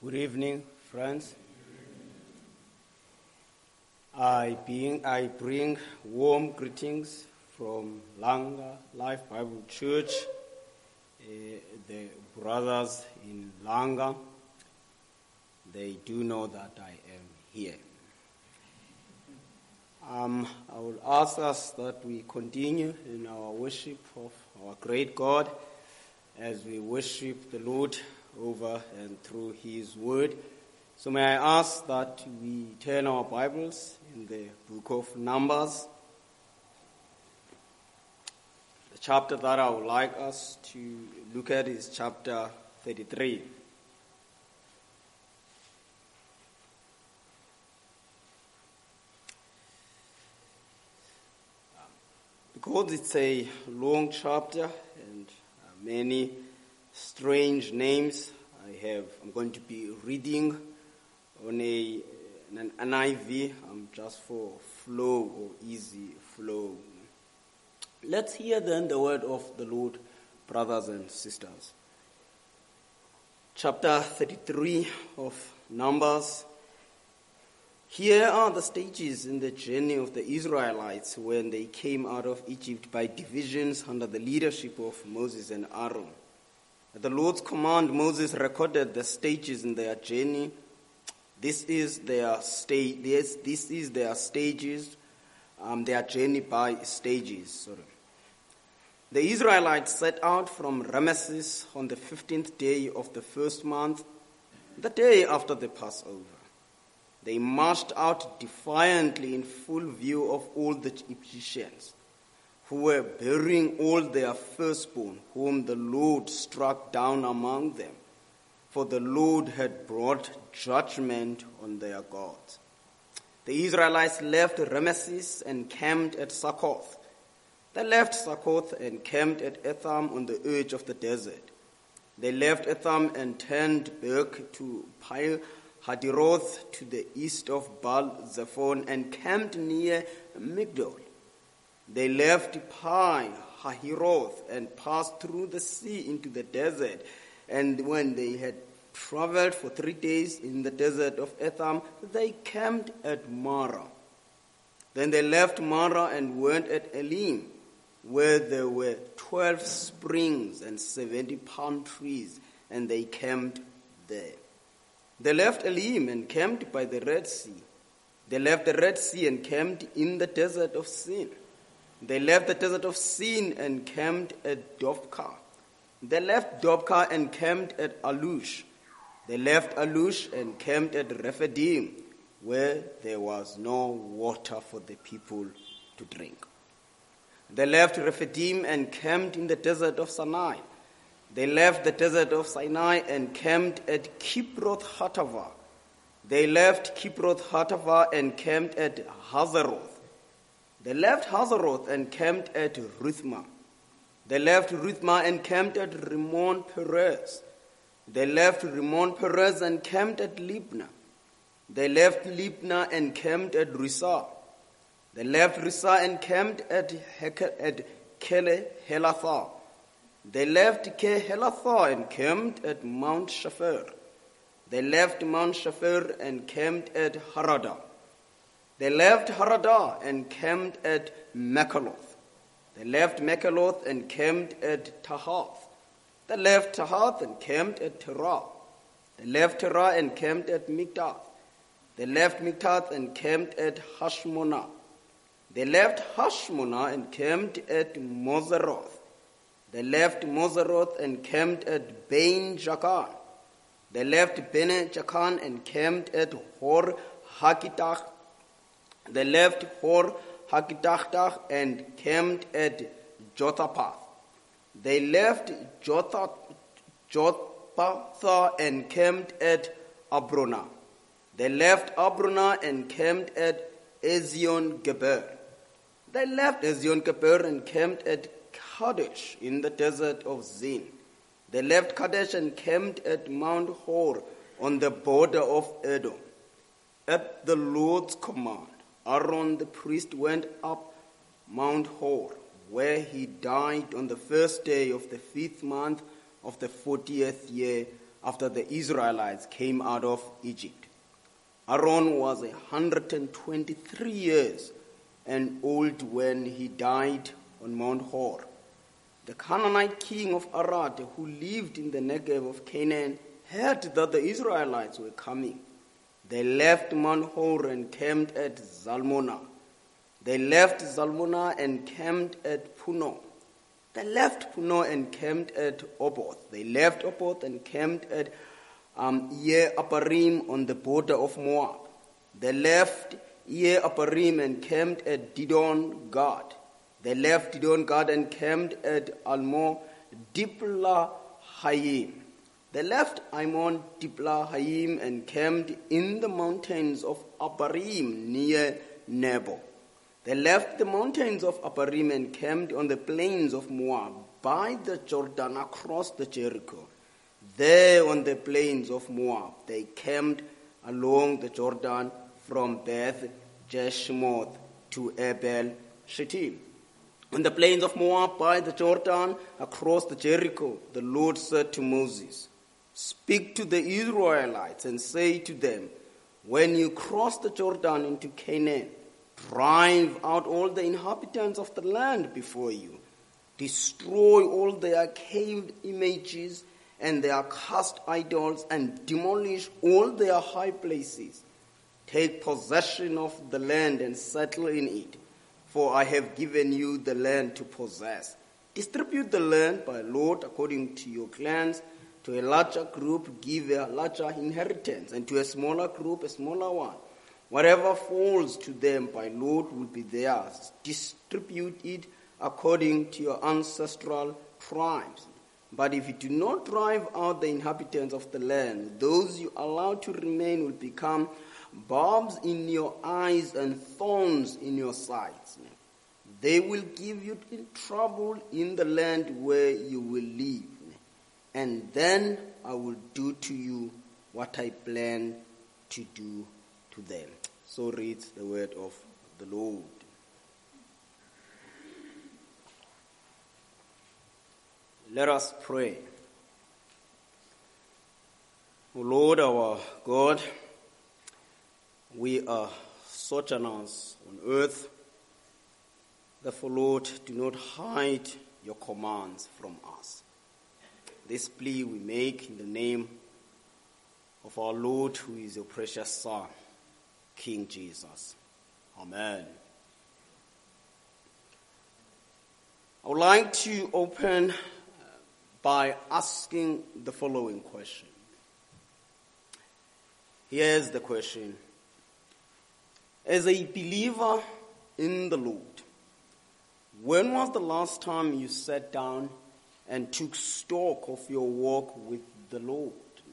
Good evening, friends. I bring warm greetings from Langa Life Bible Church, the brothers in Langa. They do know that I am here. I will ask us that we continue in our worship of our great God as we worship the Lord over and through His Word. So may I ask that we turn our Bibles in the book of Numbers. The chapter that I would like us to look at is chapter 33. Because it's a long chapter and many strange names, I'm going to be reading on an NIV, just for flow or easy flow. Let's hear then the word of the Lord, brothers and sisters. Chapter 33 of Numbers. Here are the stages in the journey of the Israelites when they came out of Egypt by divisions under the leadership of Moses and Aaron. At the Lord's command, Moses recorded the stages in their journey. This is their journey by stages. The Israelites set out from Ramesses on the 15th day of the first month, the day after the Passover. They marched out defiantly in full view of all the Egyptians, who were burying all their firstborn, whom the Lord struck down among them. For the Lord had brought judgment on their gods. The Israelites left Ramesses and camped at Succoth. They left Succoth and camped at Etham on the edge of the desert. They left Etham and turned back to Pi Hadiroth to the east of Baal Zephon and camped near Migdol. They left Pi Hahiroth and passed through the sea into the desert. And when they had traveled for 3 days in the desert of Etham, they camped at Marah. Then they left Marah and went at Elim, where there were 12 springs and 70 palm trees, and they camped there. They left Elim and camped by the Red Sea. They left the Red Sea and camped in the desert of Sin. They left the desert of Sin and camped at Dovka. They left Dovka and camped at Alush. They left Alush and camped at Rephidim, where there was no water for the people to drink. They left Rephidim and camped in the desert of Sinai. They left the desert of Sinai and camped at Kibroth Hattaavah. They left Kibroth Hattaavah and camped at Hazeroth. They left Hazeroth and camped at Ruthma. They left Ruthma and camped at Rimmon Perez. They left Rimmon Perez and camped at Libnah. They left Libnah and camped at Rissah. They left Rissah and camped at Kele-Helathah. They left Kehelathah and camped at Mount Shafir. They left Mount Shafir and camped at Haradah. They left Haradah and camped at Makaloth. They left Makaloth and camped at Tahath. They left Tahath and camped at Terah. They left Terah and camped at Mikdath. They left Mikdath and camped at Hashmonah. They left Hashmonah and camped at Moseroth. They left Moseroth and camped at Bain Jakan. They left Bene Jakan and camped at Hor Haggidgad. They left Hor Haggidgad and camped at Jothapath. They left Jothapath and camped at Abrona. They left Abrona and camped at Ezion-Geber. They left Ezion-Geber and camped at Kadesh in the desert of Zin. They left Kadesh and camped at Mount Hor on the border of Edom. At the Lord's command, Aaron the priest went up Mount Hor, where he died on the first day of the 5th month of the 40th year after the Israelites came out of Egypt. Aaron was 123 years and old when he died on Mount Hor. The Canaanite king of Arad, who lived in the Negev of Canaan, heard that the Israelites were coming. They left Mount Hor and camped at Zalmonah. They left Zalmonah and camped at Puno. They left Puno and camped at Oboth. They left Oboth and camped at Ye-Aparim on the border of Moab. They left Ye-Aparim and camped at Didon Gad. They left Didon Gad and camped at Almo Dipla Hayim. They left Imon Dipla Hayim and camped in the mountains of Aparim near Nebo. They left the mountains of Aparim and camped on the plains of Moab by the Jordan across the Jericho. There on the plains of Moab, they camped along the Jordan from Beth Jeshimoth to Abel Shittim. On the plains of Moab by the Jordan across the Jericho, the Lord said to Moses, "Speak to the Israelites and say to them, when you cross the Jordan into Canaan, drive out all the inhabitants of the land before you. Destroy all their carved images and their cast idols and demolish all their high places. Take possession of the land and settle in it, for I have given you the land to possess. Distribute the land by lot according to your clans. To a larger group give a larger inheritance, and to a smaller group a smaller one. Whatever falls to them by lot will be theirs. Distribute it according to your ancestral tribes. But if you do not drive out the inhabitants of the land, those you allow to remain will become barbs in your eyes and thorns in your sides. They will give you trouble in the land where you will live. And then I will do to you what I plan to do to them." So reads the word of the Lord. Let us pray. O Lord our God, we are sojourners on earth. Therefore, Lord, do not hide your commands from us. This plea we make in the name of our Lord, who is your precious Son, King Jesus. Amen. I would like to open by asking the following question. Here's the question. As a believer in the Lord, when was the last time you sat down and took stock of your walk with the Lord?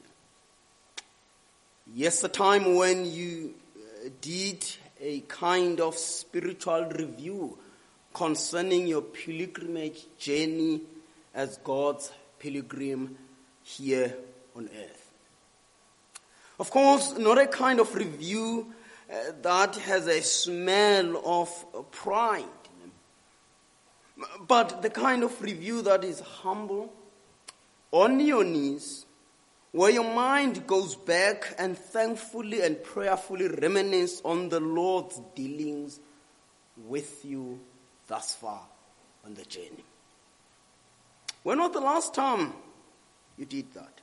Yes, the time when you did a kind of spiritual review concerning your pilgrimage journey as God's pilgrim here on earth. Of course, not a kind of review that has a smell of pride, but the kind of review that is humble, on your knees, where your mind goes back and thankfully and prayerfully reminisce on the Lord's dealings with you thus far on the journey. When was the last time you did that?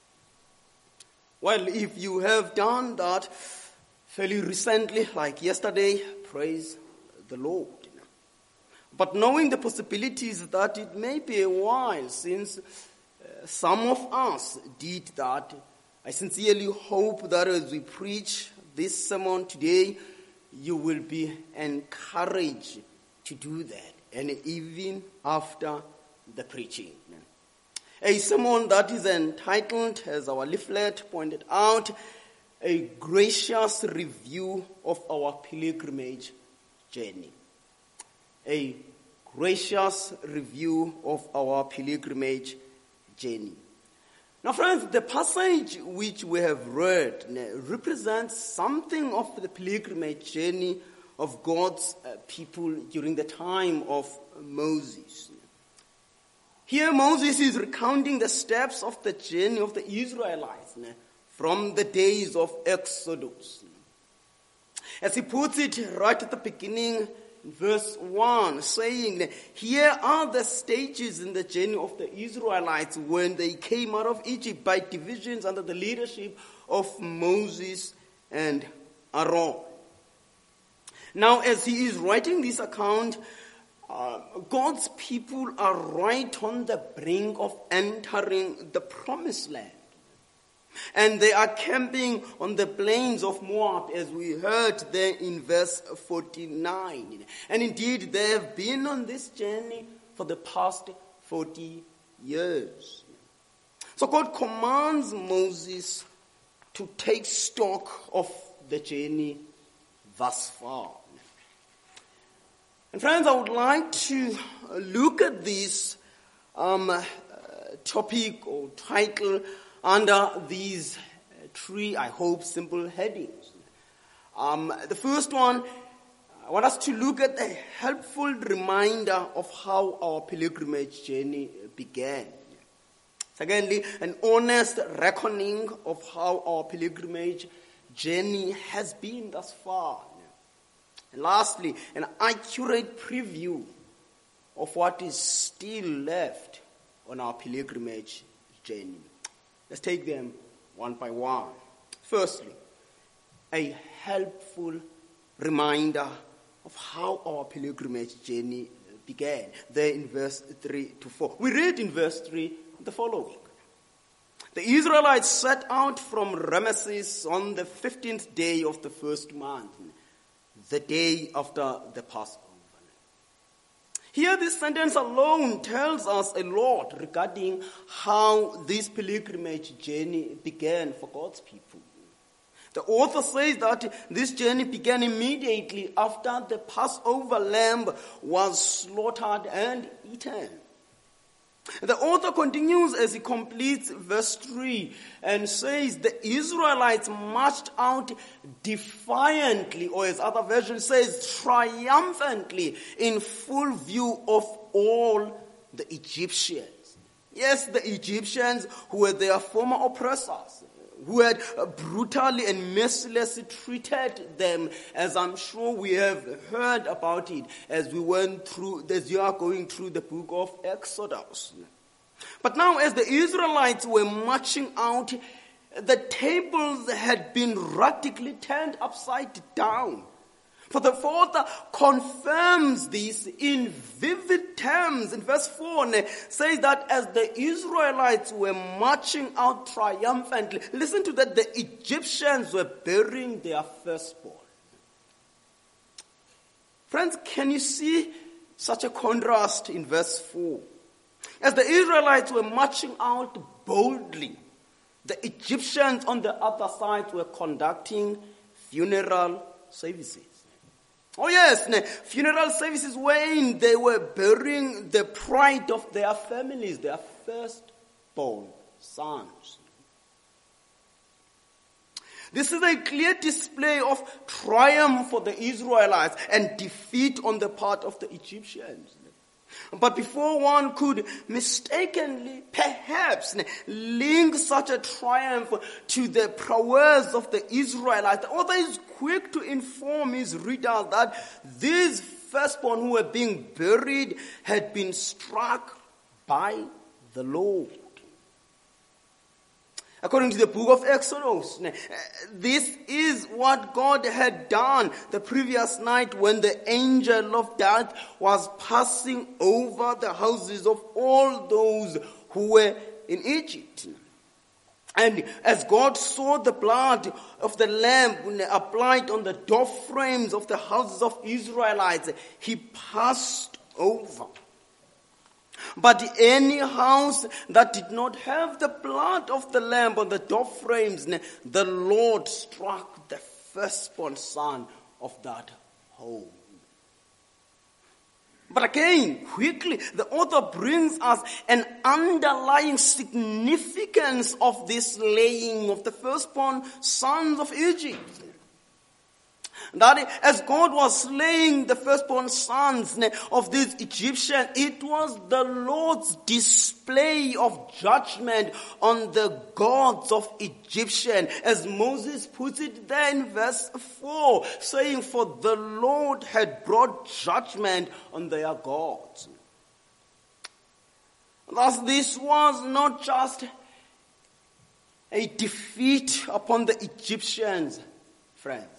Well, if you have done that fairly recently, like yesterday, praise the Lord. But knowing the possibilities that it may be a while since some of us did that, I sincerely hope that as we preach this sermon today, you will be encouraged to do that, and even after the preaching. A sermon that is entitled, as our leaflet pointed out, A Gracious Review of Our Pilgrimage Journey. A gracious review of our pilgrimage journey. Now, friends, the passage which we have read represents something of the pilgrimage journey of God's people during the time of Moses. Here Moses is recounting the steps of the journey of the Israelites from the days of Exodus. As he puts it right at the beginning, verse 1, saying, here are the stages in the journey of the Israelites when they came out of Egypt by divisions under the leadership of Moses and Aaron. Now, as he is writing this account, God's people are right on the brink of entering the promised land. And they are camping on the plains of Moab, as we heard there in verse 49. And indeed, they have been on this journey for the past 40 years. So God commands Moses to take stock of the journey thus far. And friends, I would like to look at this topic or title under these three, I hope, simple headings. The first one, I want us to look at a helpful reminder of how our pilgrimage journey began. Secondly, an honest reckoning of how our pilgrimage journey has been thus far. And lastly, an accurate preview of what is still left on our pilgrimage journey. Let's take them one by one. Firstly, a helpful reminder of how our pilgrimage journey began. There in verse 3 to 4. We read in verse 3 the following. The Israelites set out from Ramesses on the 15th day of the first month, the day after the Passover. Here, this sentence alone tells us a lot regarding how this pilgrimage journey began for God's people. The author says that this journey began immediately after the Passover lamb was slaughtered and eaten. The author continues as he completes verse 3 and says the Israelites marched out defiantly, or as other version says, triumphantly, in full view of all the Egyptians. Yes, the Egyptians who were their former oppressors, who had brutally and mercilessly treated them, as I'm sure we have heard about it as you are going through the book of Exodus. But now, as the Israelites were marching out, the tables had been radically turned upside down. For the author confirms this in vivid terms. In verse 4, says that as the Israelites were marching out triumphantly, listen to that, the Egyptians were burying their firstborn. Friends, can you see such a contrast in verse 4? As the Israelites were marching out boldly, the Egyptians on the other side were conducting funeral services. Oh yes, funeral services wherein they were burying the pride of their families, their firstborn sons. This is a clear display of triumph for the Israelites and defeat on the part of the Egyptians. But before one could mistakenly, perhaps, link such a triumph to the prowess of the Israelites, the author is quick to inform his readers that these firstborn who were being buried had been struck by the Lord. According to the book of Exodus, this is what God had done the previous night when the angel of death was passing over the houses of all those who were in Egypt. And as God saw the blood of the lamb applied on the door frames of the houses of Israelites, he passed over. But any house that did not have the blood of the lamb on the door frames, the Lord struck the firstborn son of that home. But again, quickly, the author brings us an underlying significance of this slaying of the firstborn sons of Egypt. That as God was slaying the firstborn sons of these Egyptians, it was the Lord's display of judgment on the gods of Egyptian. As Moses puts it there in verse 4, saying, for the Lord had brought judgment on their gods. Thus, this was not just a defeat upon the Egyptians, friends,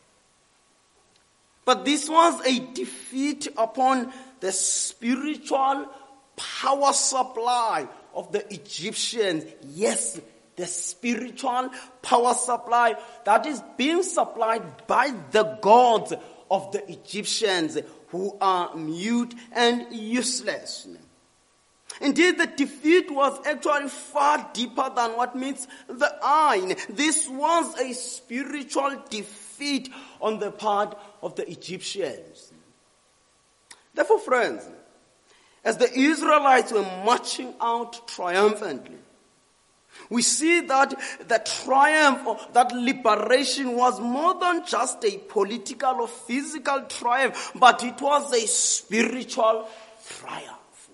but this was a defeat upon the spiritual power supply of the Egyptians. Yes, the spiritual power supply that is being supplied by the gods of the Egyptians, who are mute and useless. Indeed, the defeat was actually far deeper than what meets the eye. This was a spiritual defeat on the part of the Egyptians. Therefore, friends, as the Israelites were marching out triumphantly, we see that the triumph of that liberation was more than just a political or physical triumph, but it was a spiritual triumph.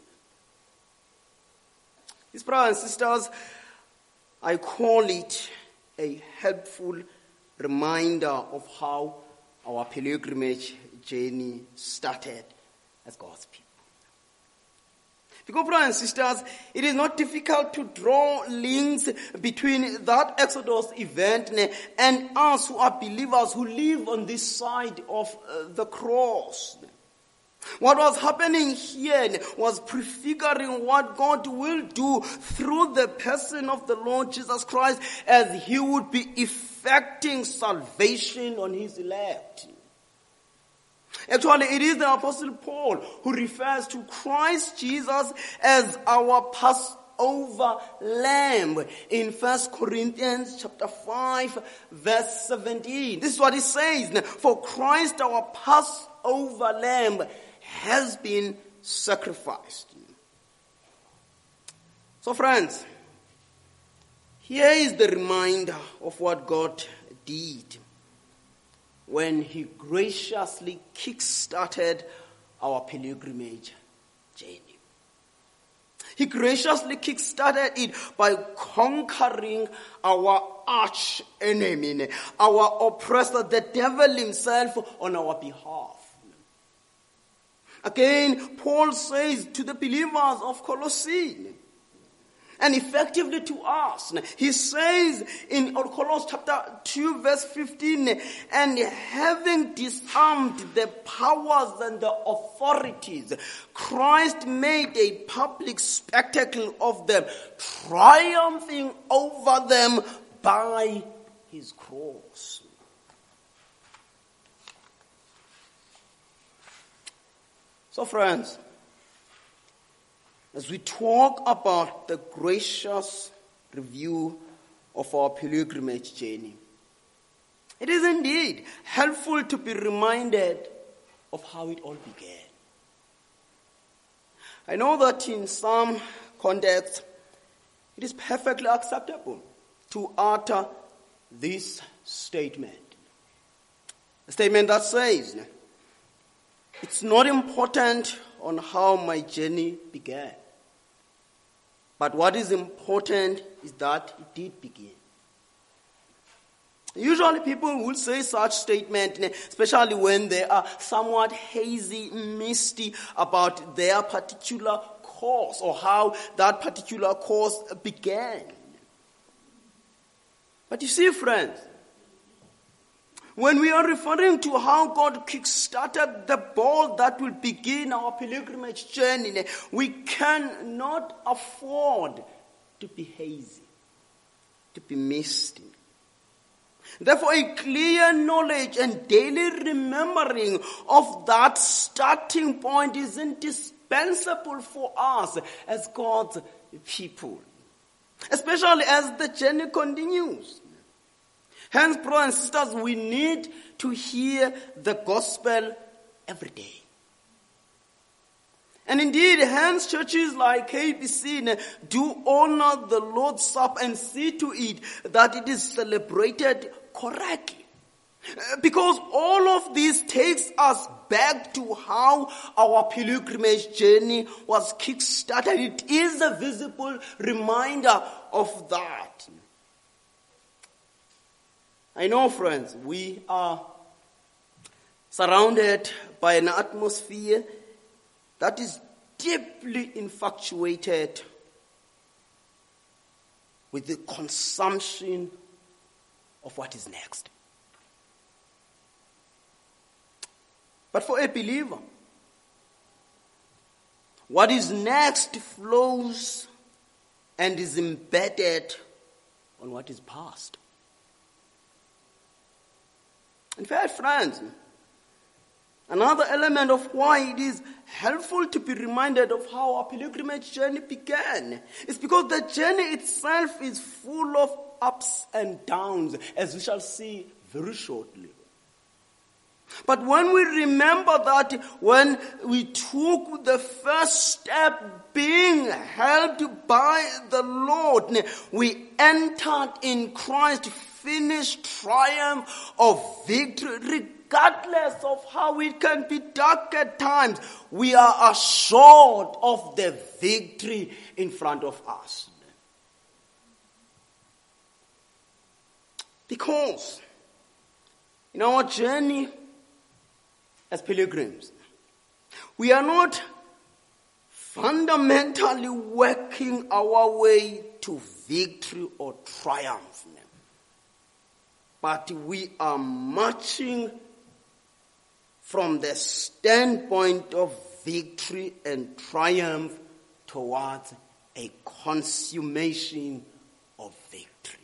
These brothers and sisters, I call it a helpful reminder of how our pilgrimage journey started as God's people. Because, brothers and sisters, it is not difficult to draw links between that Exodus event and us who are believers who live on this side of the cross. What was happening here was prefiguring what God will do through the person of the Lord Jesus Christ as he would be effecting salvation on his elect. Actually, it is the Apostle Paul who refers to Christ Jesus as our Passover lamb in 1 Corinthians chapter 5 verse 17. This is what he says. For Christ our Passover lamb has been sacrificed. So friends, here is the reminder of what God did when he graciously kick-started our pilgrimage journey. He graciously kick-started it by conquering our arch enemy, our oppressor, the devil himself, on our behalf. Again, Paul says to the believers of Colossae, and effectively to us, he says in Colossians chapter 2 verse 15, and having disarmed the powers and the authorities, Christ made a public spectacle of them, triumphing over them by his cross. So friends, as we talk about the gracious review of our pilgrimage journey, it is indeed helpful to be reminded of how it all began. I know that in some contexts, it is perfectly acceptable to utter this statement. A statement that says, it's not important on how my journey began, but what is important is that it did begin. Usually people will say such statement, especially when they are somewhat hazy, misty about their particular course or how that particular course began. But you see, friends, when we are referring to how God kick-started the ball that will begin our pilgrimage journey, we cannot afford to be hazy, to be misty. Therefore, a clear knowledge and daily remembering of that starting point is indispensable for us as God's people, especially as the journey continues. Hence, brothers and sisters, we need to hear the gospel every day. And indeed, hence churches like KBC do honor the Lord's Supper and see to it that it is celebrated correctly. Because all of this takes us back to how our pilgrimage journey was kick-started. It is a visible reminder of that. I know, friends, we are surrounded by an atmosphere that is deeply infatuated with the consumption of what is next. But for a believer, what is next flows and is embedded on what is past. In fact, friends, another element of why it is helpful to be reminded of how our pilgrimage journey began is because the journey itself is full of ups and downs, as we shall see very shortly. But when we remember that when we took the first step being helped by the Lord, we entered in Christ's finished triumph of victory. Regardless of how it can be dark at times, we are assured of the victory in front of us. Because in our journey as pilgrims, we are not fundamentally working our way to victory or triumph, but we are marching from the standpoint of victory and triumph towards a consummation of victory.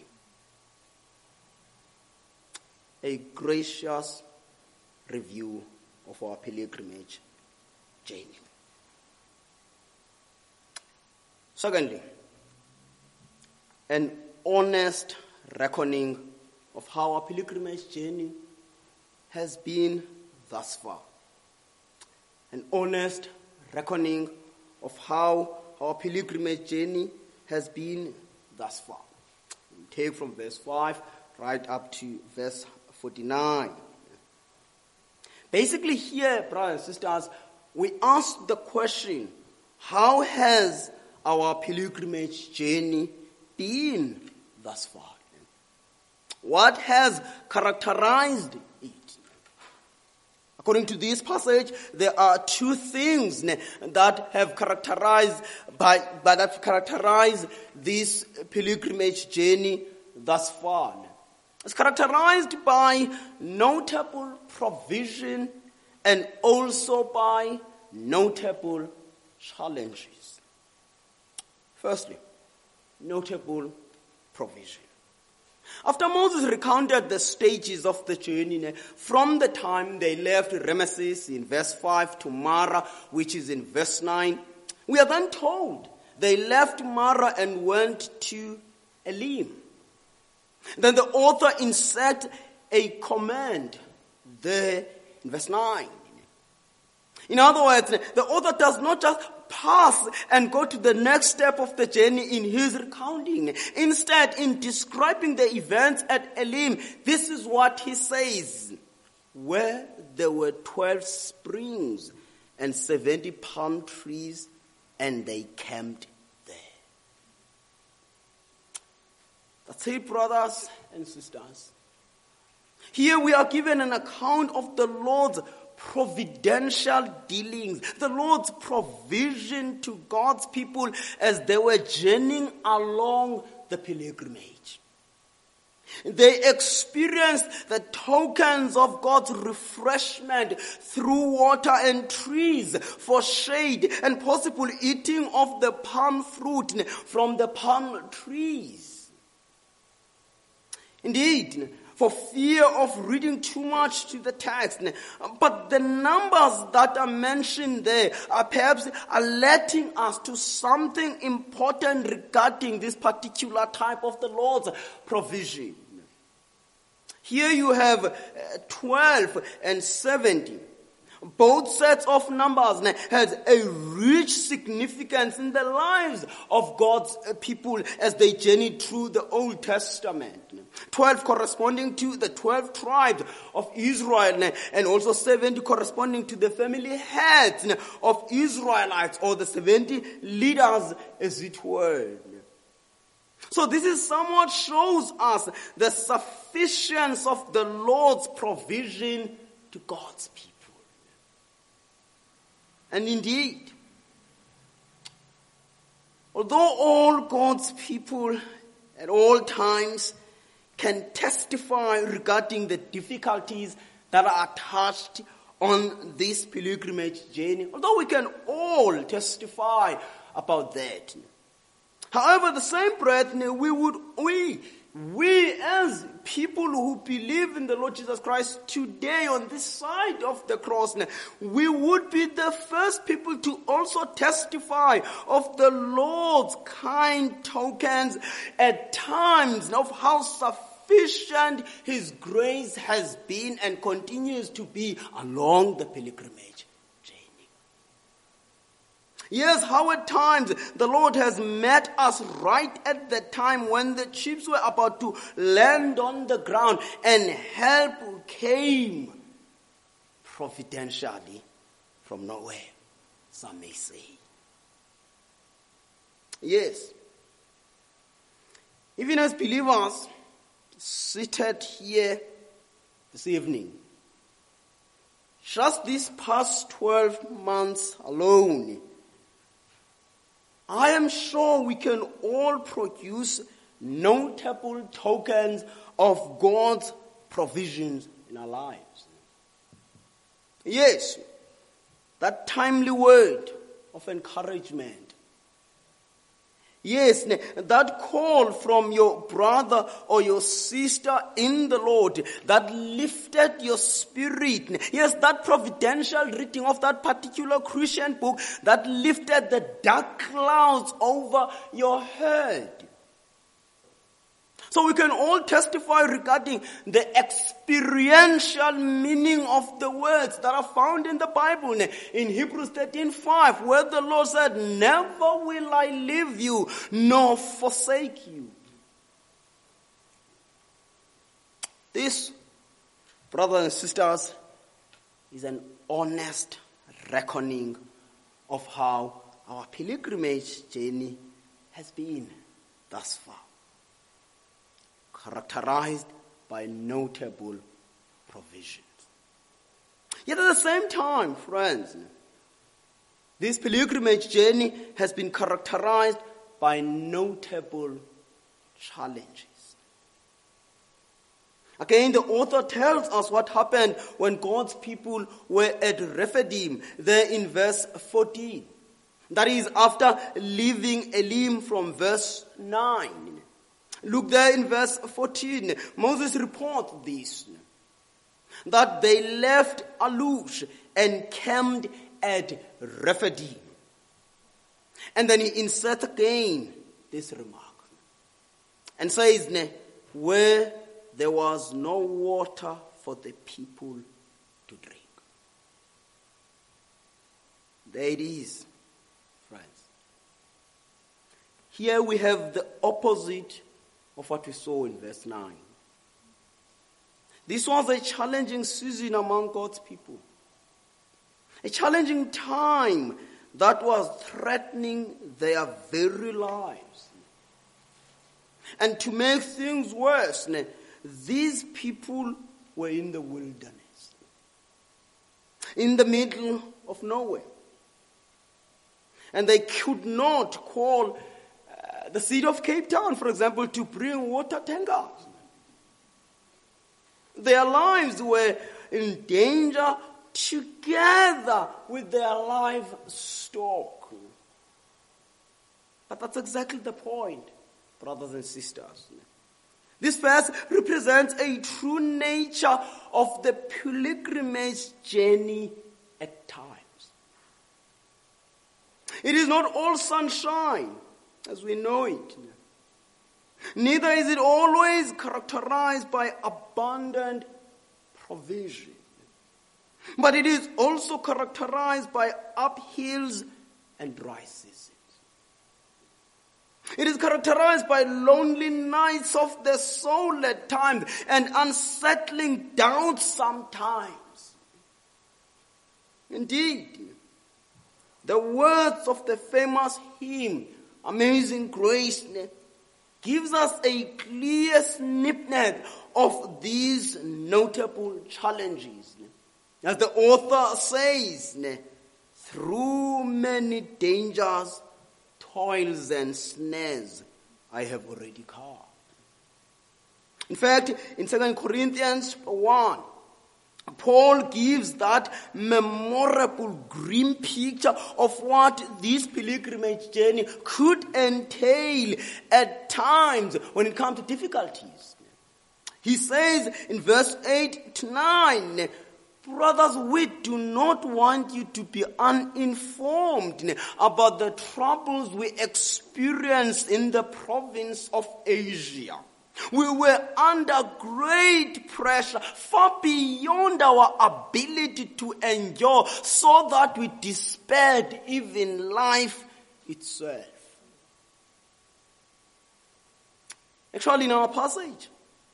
A gracious review of our pilgrimage journey. Secondly, an honest reckoning of how our pilgrimage journey has been thus far. An honest reckoning of how our pilgrimage journey has been thus far. We take from verse 5 right up to verse 49. Basically here, brothers and sisters, we ask the question, how has our pilgrimage journey been thus far? What has characterized it? According to this passage, there are two things that have characterized this pilgrimage journey thus far. It's characterized by notable provision and also by notable challenges. Firstly, notable provision. After Moses recounted the stages of the journey, from the time they left Ramesses in verse 5 to Marah, which is in verse 9, we are then told they left Marah and went to Elim. Then the author inserts a command there in verse 9. In other words, the author does not just pass and go to the next step of the journey in his recounting. Instead, in describing the events at Elim, this is what he says. Where there were 12 springs and 70 palm trees, and they camped there. That's it, brothers and sisters. Here we are given an account of the Lord's providential dealings, the Lord's provision to God's people as they were journeying along the pilgrimage. They experienced the tokens of God's refreshment through water and trees for shade and possible eating of the palm fruit from the palm trees. Indeed, for fear of reading too much to the text, but the numbers that are mentioned there are perhaps alerting us to something important regarding this particular type of the Lord's provision. Here you have 12 and 70. Both sets of numbers has a rich significance in the lives of God's people as they journey through the Old Testament. 12 corresponding to the 12 tribes of Israel, and also 70 corresponding to the family heads of Israelites, or the 70 leaders as it were. So this is somewhat shows us the sufficiency of the Lord's provision to God's people. And indeed, although all God's people at all times can testify regarding the difficulties that are attached on this pilgrimage journey, although we can all testify about that. However, the same breath, we as people who believe in the Lord Jesus Christ today on this side of the cross, we would be the first people to also testify of the Lord's kind tokens at times of how sufficient His grace has been and continues to be along the pilgrimage journey. Yes, how at times the Lord has met us right at the time when the ships were about to land on the ground, and help came providentially from nowhere, some may say. Yes, even as believers seated here this evening, just these past 12 months alone, I am sure we can all produce notable tokens of God's provisions in our lives. Yes, that timely word of encouragement. Yes, that call from your brother or your sister in the Lord that lifted your spirit. Yes, that providential reading of that particular Christian book that lifted the dark clouds over your head. So we can all testify regarding the experiential meaning of the words that are found in the Bible. In Hebrews 13:5, where the Lord said, "Never will I leave you nor forsake you." This, brothers and sisters, is an honest reckoning of how our pilgrimage journey has been thus far, characterized by notable provisions. Yet at the same time, friends, this pilgrimage journey has been characterized by notable challenges. Again, the author tells us what happened when God's people were at Rephidim, there in verse 14. That is, after leaving Elim from verse 9. Look there in verse 14. Moses reports this, that they left Alush and camped at Rephidim. And then he inserts again this remark and says, where there was no water for the people to drink. There it is, friends. Here we have the opposite of what we saw in verse 9. This was a challenging season among God's people. A challenging time that was threatening their very lives. And to make things worse, these people were in the wilderness, in the middle of nowhere. And they could not call the city of Cape Town, for example, to bring water tankers. Their lives were in danger together with their livestock. But that's exactly the point, brothers and sisters. This verse represents a true nature of the pilgrimage journey at times. It is not all sunshine, as we know it. Neither is it always characterized by abundant provision. But it is also characterized by uphills and dry seasons. It is characterized by lonely nights of the soul at times and unsettling doubts sometimes. Indeed, the words of the famous hymn, Amazing Grace, gives us a clear snippet of these notable challenges. As the author says, through many dangers, toils and snares I have already come. In fact, in 2 Corinthians 1, Paul gives that memorable grim picture of what this pilgrimage journey could entail at times when it comes to difficulties. He says in verse 8 to 9, brothers, we do not want you to be uninformed about the troubles we experienced in the province of Asia. We were under great pressure, far beyond our ability to endure, so that we despaired even life itself. Actually, in our passage,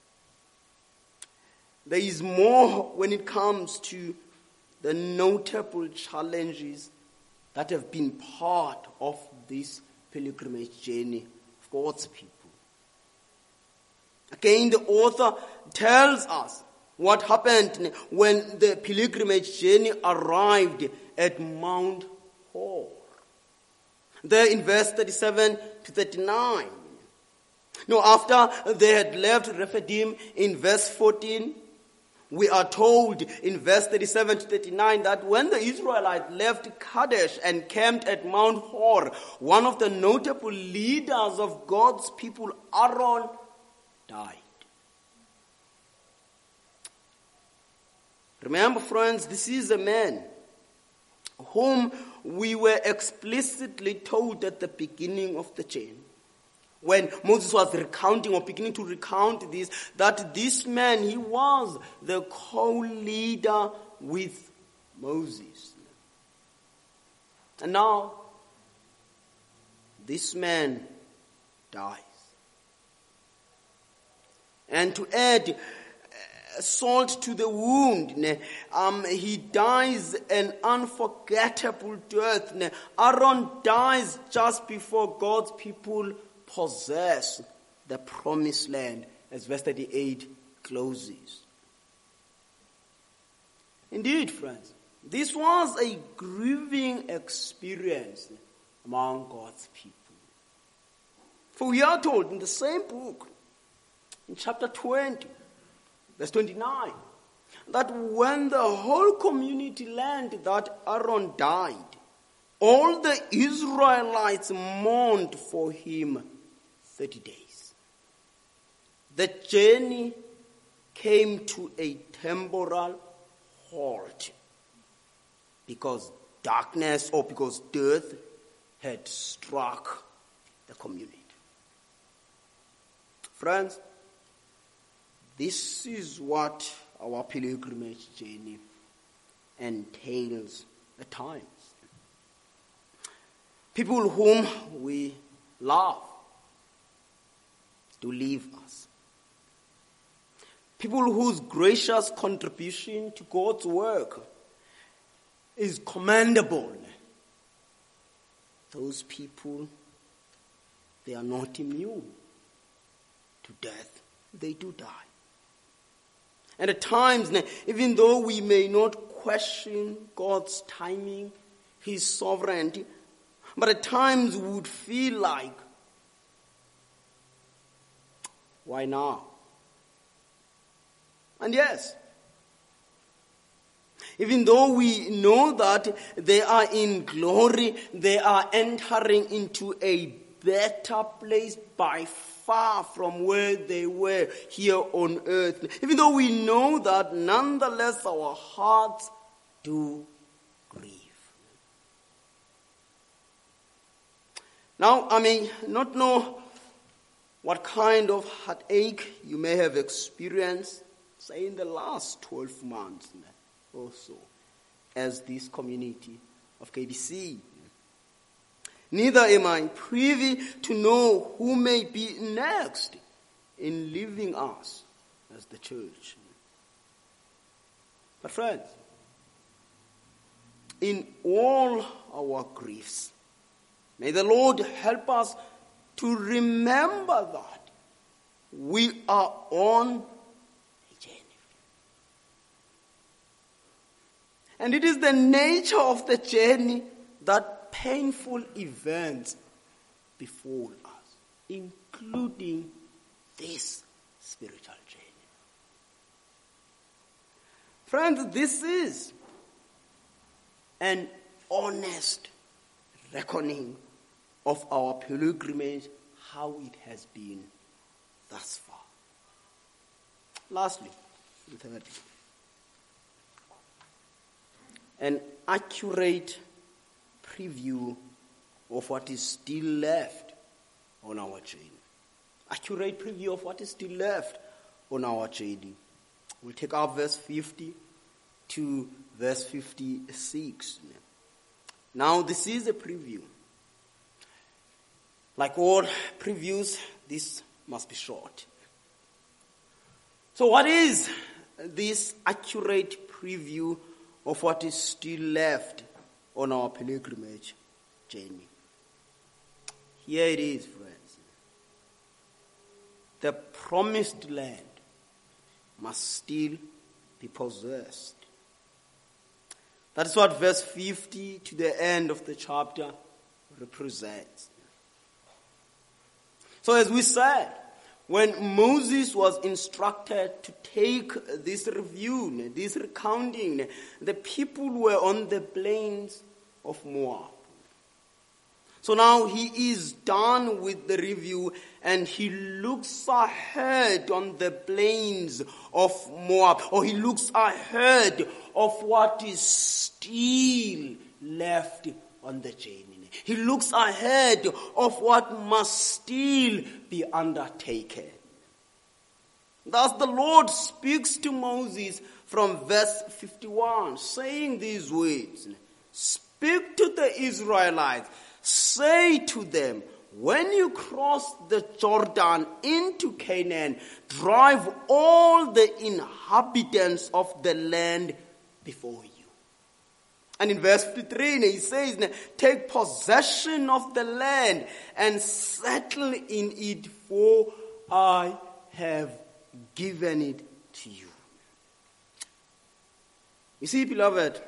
there is more when it comes to the notable challenges that have been part of this pilgrimage journey of God's people. Again, the author tells us what happened when the pilgrimage journey arrived at Mount Hor. There in verse 37 to 39. Now, after they had left Rephidim in verse 14, we are told in verse 37 to 39 that when the Israelites left Kadesh and camped at Mount Hor, one of the notable leaders of God's people, Aaron, died. Remember, friends, this is a man whom we were explicitly told at the beginning of the chain, when Moses was recounting or beginning to recount this, that this man, he was the co-leader with Moses. And now, this man dies. And to add salt to the wound, he dies an unforgettable death. Aaron dies just before God's people possess the promised land, as verse 38 closes. Indeed, friends, this was a grieving experience among God's people. For we are told in the same book, in chapter 20, verse 29, that when the whole community learned that Aaron died, all the Israelites mourned for him 30 days. The journey came to a temporal halt because darkness or because death had struck the community. Friends, this is what our pilgrimage journey entails at times. People whom we love to leave us. People whose gracious contribution to God's work is commendable. Those people, they are not immune to death. They do die. And at times, even though we may not question God's timing, His sovereignty, but at times we would feel like, why now? And yes, even though we know that they are in glory, they are entering into a better place by far from where they were here on earth. Even though we know that, nonetheless our hearts do grieve. Now, I may not know what kind of heartache you may have experienced, say in the last 12 months or so, as this community of KBC. Neither am I privy to know who may be next in leaving us as the church. But friends, in all our griefs, may the Lord help us to remember that we are on a journey. And it is the nature of the journey that painful events befall us, including this spiritual journey. Friends, this is an honest reckoning of our pilgrimage, how it has been thus far. Lastly, thirdly, an accurate preview of what is still left on our journey. Accurate preview of what is still left on our journey. We'll take up verse 50 to verse 56. Now, this is a preview. Like all previews, this must be short. So what is this accurate preview of what is still left on our pilgrimage journey? Here it is, friends. The promised land must still be possessed. That is what verse 50 to the end of the chapter represents. So as we said, when Moses was instructed to take this review, this recounting, the people were on the plains of Moab. So now he is done with the review and he looks ahead on the plains of Moab, or he looks ahead of what is still left on the journey. He looks ahead of what must still be undertaken. Thus the Lord speaks to Moses from verse 51, saying these words, "Speak to the Israelites, say to them, when you cross the Jordan into Canaan, drive all the inhabitants of the land before you." And in verse 53, he says, "Take possession of the land and settle in it, for I have given it to you." You see, beloved,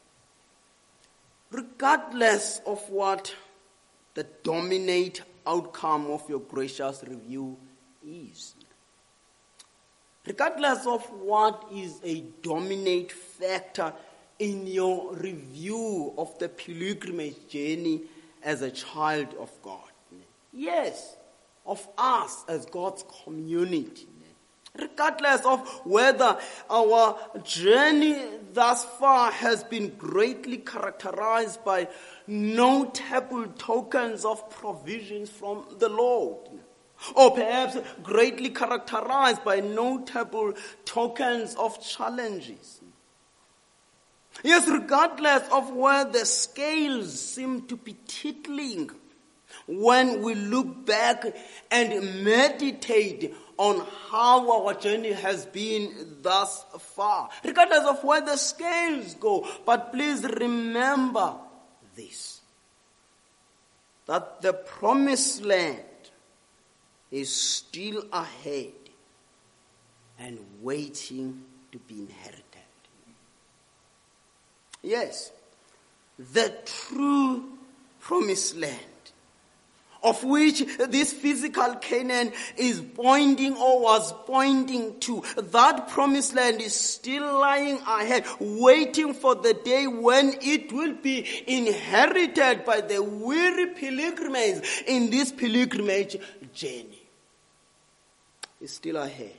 regardless of what the dominant outcome of your gracious review is, regardless of what is a dominant factor in your review of the pilgrimage journey as a child of God, yes, of us as God's community, regardless of whether our journey thus far has been greatly characterized by notable tokens of provisions from the Lord, or perhaps greatly characterized by notable tokens of challenges. Yes, regardless of where the scales seem to be tittling, when we look back and meditate on how our journey has been thus far, regardless of where the scales go, but please remember this, that the promised land is still ahead and waiting to be inherited. Yes, the true promised land, of which this physical Canaan is pointing or was pointing to, that promised land is still lying ahead, waiting for the day when it will be inherited by the weary pilgrims in this pilgrimage journey. It's still ahead.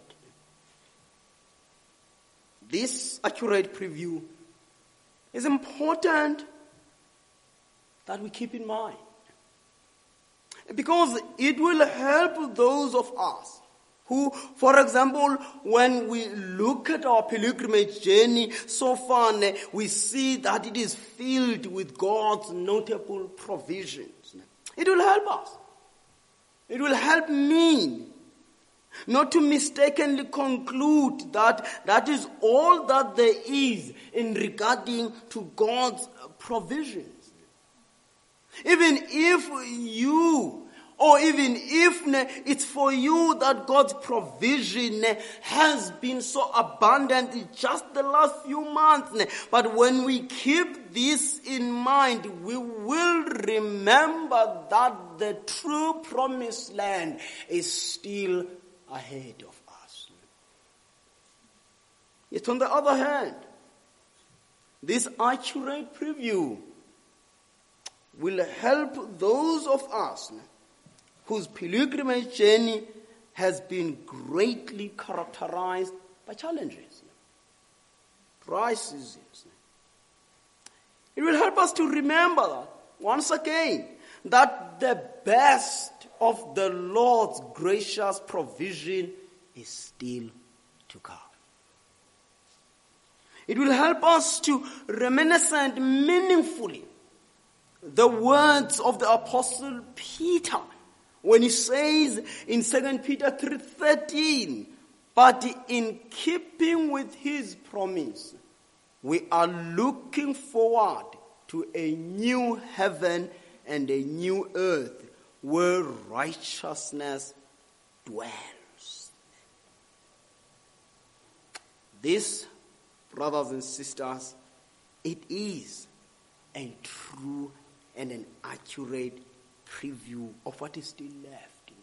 This accurate preview is important that we keep in mind, because it will help those of us who, for example, when we look at our pilgrimage journey so far, we see that it is filled with God's notable provisions. It will help us. It will help me not to mistakenly conclude that that is all that there is in regarding to God's provisions. Even if you, or even if it's for you that God's provision has been so abundant in just the last few months. But when we keep this in mind, we will remember that the true promised land is still ahead of us. Yet on the other hand, this accurate preview will help those of us whose pilgrimage journey has been greatly characterized by challenges, crises. It will help us to remember that, once again, that the best of the Lord's gracious provision is still to come. It will help us to reminiscent meaningfully the words of the Apostle Peter when he says in 2 Peter 3:13, but in keeping with his promise, we are looking forward to a new heaven and a new earth where righteousness dwells. This, brothers and sisters, it is a true and an accurate preview of what is still left.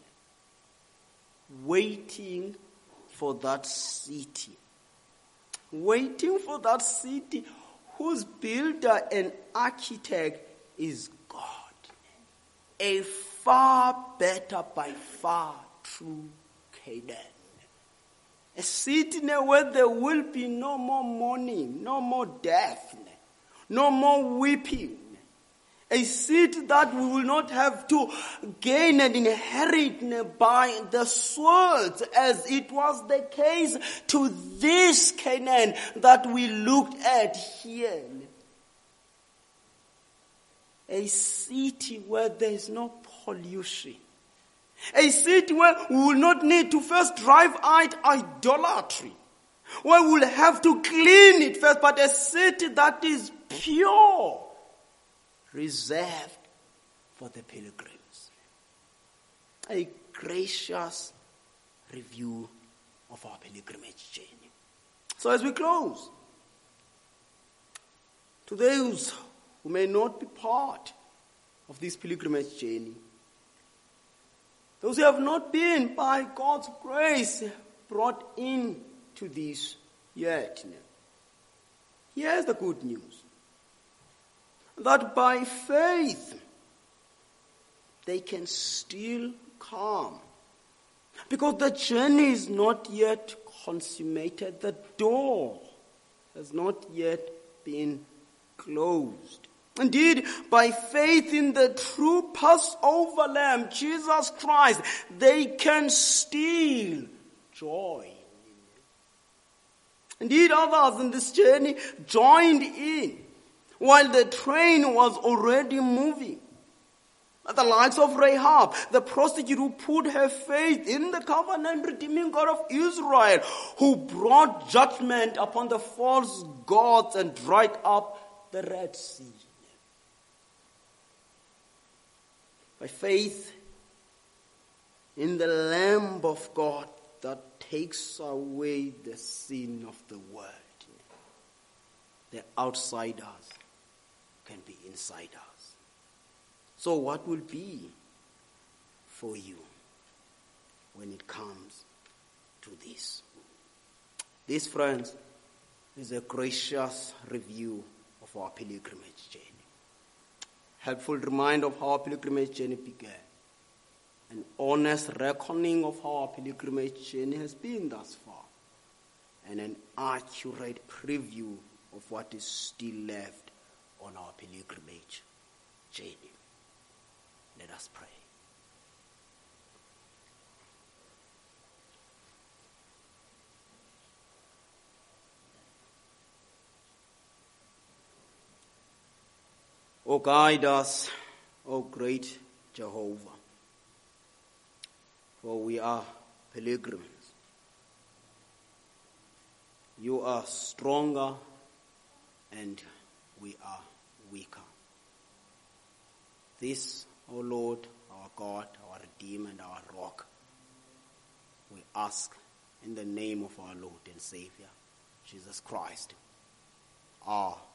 Waiting for that city. Waiting for that city whose builder and architect is God. A far better, by far, true Canaan. A city where there will be no more mourning, no more death, no more weeping. A city that we will not have to gain and inherit by the swords, as it was the case to this Canaan that we looked at here. A city where there is no pollution. A city where we will not need to first drive out idolatry. Where we will have to clean it first, but a city that is pure, reserved for the pilgrims. A gracious review of our pilgrimage journey. So as we close, to those who may not be part of this pilgrimage journey, those who have not been, by God's grace, brought into this yet, here's the good news. That by faith, they can still come. Because the journey is not yet consummated. The door has not yet been closed. Indeed, by faith in the true Passover Lamb, Jesus Christ, they can still join. Indeed, others in this journey joined in while the train was already moving. The likes of Rahab, the prostitute who put her faith in the covenant-redeeming God of Israel, who brought judgment upon the false gods and dried up the Red Sea. By faith in the Lamb of God that takes away the sin of the world, the outsiders can be insiders. So what will be for you when it comes to this? This, friends, is a gracious review of our pilgrimage journey. Helpful reminder of how our pilgrimage journey began. An honest reckoning of how our pilgrimage journey has been thus far. And an accurate preview of what is still left on our pilgrimage journey. Let us pray. O guide us, O great Jehovah. For we are pilgrims. You are stronger and we are weaker. This, O Lord, our God, our Redeemer and our Rock, we ask in the name of our Lord and Savior, Jesus Christ. Amen.